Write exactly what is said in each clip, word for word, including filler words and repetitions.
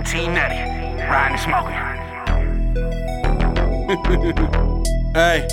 T Nutty, riding and smoking. Hey,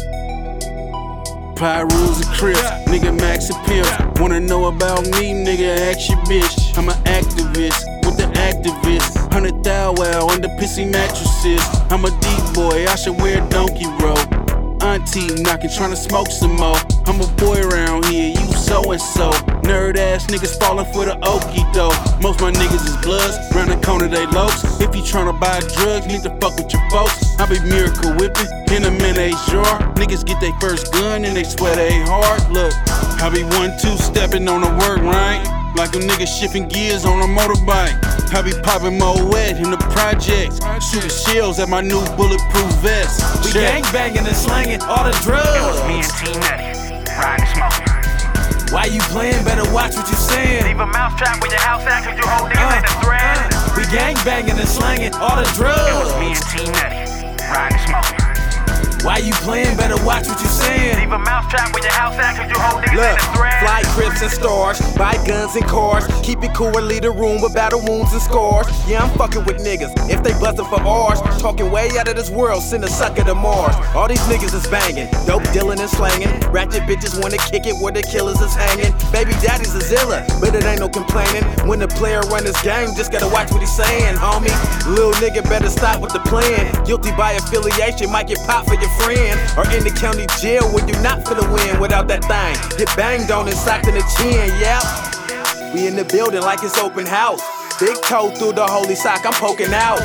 Pyrus and Crips, nigga Max and Pimps. Wanna know about me, nigga, ask your bitch. I'm an activist with the activists. Hundred thou wow under pissy mattresses. I'm a deep boy, I should wear a donkey robe. Auntie knocking, tryna smoke some more. I'm a boy around here, you so and so. Nerd ass niggas falling for the okie doke. Most my niggas is bloods, round the corner they lokes. If you tryna buy drugs, need to fuck with your folks. I be miracle whipping in a mayonnaise jar. Niggas get they first gun and they swear they hard. Look, I be one two stepping on the work, right? Like them niggas shifting gears on a motorbike. I be popping more wet in the projects. Shooting shells at my new bulletproof vest. We gang banging and slanging all the drugs. It was me and T Nutty, riding and smoking. Why you playing? Better watch what you saying. Leave a mousetrap with your house out, cause you hold niggas Uh, ain't a threat. uh, we gang banging and slanging all the It was drugs. me and T Nutty, riding and smoking. Why you playing? Better watch what you saying. Leave a mousetrap with your house out, cause you hold niggas Look, ain't a threat. fly Crips and stars, buy guns and cars, keep it cool and leave the room with battle wounds and scars. Yeah, I'm fucking with niggas, if they buzzing for ours, talking way out of this world, send a sucker to Mars. All these niggas is banging, dope dealing and slanging, ratchet bitches wanna kick it where the killers is hanging. Baby daddy's a zilla, but it ain't no complaining. When the player run his game, just gotta watch what he's saying, homie. Little nigga better stop with the plan. Guilty by affiliation, might get popped for your friend, or in the county jail where you not finna win without that thing. Get banged on and socked in the chin, yeah. We in the building like it's open house. Big toe through the holy sock, I'm poking out.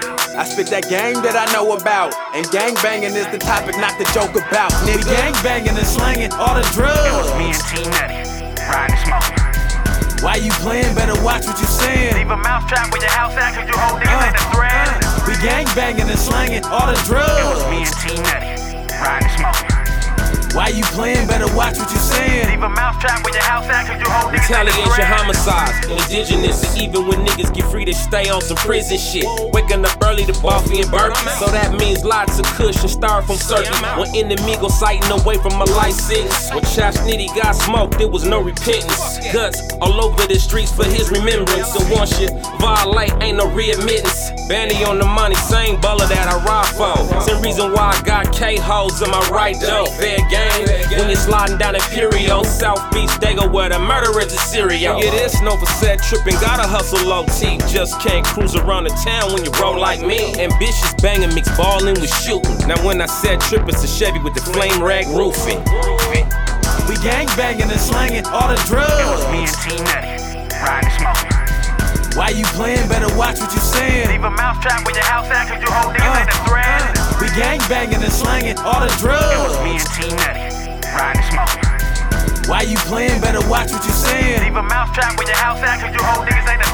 I spit that game that I know about, and gang banging is the topic, not the joke about. We Nigga, gang banging and slanging all the It was drugs. me and T Nutty, riding and smoking. Why you playing? Better watch what you saying. Leave a mousetrap with your house out, cause you hold niggas ain't a threat. Uh, we gang banging and slanging all the It was drugs. me and T Nutty, riding and smoking. Why you playing? Better watch what you saying. Leave a mousetrap with your house out, cause you hold niggas ain't a Retaliation, threat. homicides, indigenous, and even when niggas get free, they stay on some prison shit. Waking up early to Buffy and burpees, so that means lots of kush and styrofoam circuit. When enemy go sighting away from a license, when Chash Nitty got smoked, there was no repentance. Guts all over the streets for his remembrance. So once you violate, ain't no readmittance. Bandy on the money, same baller that I ride for. Same reason why I got K-hoes in my right though. Fair game. When you're sliding down Imperial, South Beach, they go where the murderers is cereal. Yeah, this no for set tripping, gotta hustle low T. Just can't cruise around the town when you roll like me. Ambitious banging, mix ballin' with shooting. Now when I said trip, it's a Chevy with the flame rag roofing. We gang banging and slanging all the It was drugs. me and T Nutty, riding and smoking. Why you playing? Better watch what you saying. Leave a mousetrap with your house out, cause you hold niggas ain't a threat. Uh, we gang banging and slanging all the It was drugs. me and T Nutty, riding and smoking. Why you playing? Better watch what you saying. Leave a mousetrap with your house out, cause you hold niggas ain't a